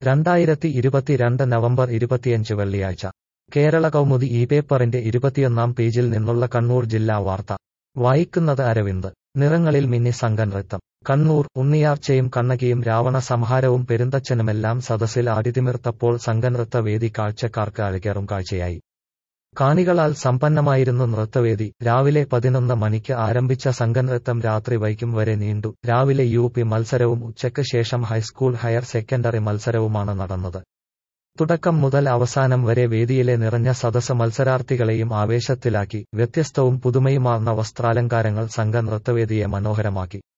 2022 November 25 വെള്ളിയാഴ്ച കേരള കൗമുദി ഈ പേപ്പറിന്റെ 21 പേജിൽ നിന്നുള്ള കണ്ണൂർ ജില്ലാ വാർത്ത വായിക്കുന്നത് അരവിന്ദ്. നിറങ്ങളിൽ മിന്നി സംഘനൃത്തം. കണ്ണൂർ. ഉണ്ണിയാർച്ചയും കണ്ണകിയും രാവണ സംഹാരവും പെരുന്തച്ഛനുമെല്ലാം സദസ്സിൽ ആടിതിമിർത്തപ്പോൾ സംഘനൃത്ത വേദി കാഴ്ചക്കാർക്ക് അഴകേറും കാഴ്ചയായി. കാണികളാൽ സമ്പന്നമായിരുന്നു നൃത്തവേദി. രാവിലെ 11 മണിക്ക് ആരംഭിച്ച സംഘനൃത്തം രാത്രി വൈകും വരെ നീണ്ടു. രാവിലെ UP മത്സരവും ഉച്ചയ്ക്ക് ശേഷം ഹൈസ്കൂൾ ഹയർ സെക്കൻഡറി മത്സരവുമാണ് നടന്നത്. തുടക്കം മുതൽ അവസാനം വരെ വേദിയിലെ നിറഞ്ഞ സദസ്സ് മത്സരാർത്ഥികളെയും ആവേശത്തിലാക്കി. വ്യത്യസ്തവും പുതുമയുമാർന്ന വസ്ത്രാലങ്കാരങ്ങൾ സംഘനൃത്തവേദിയെ മനോഹരമാക്കി.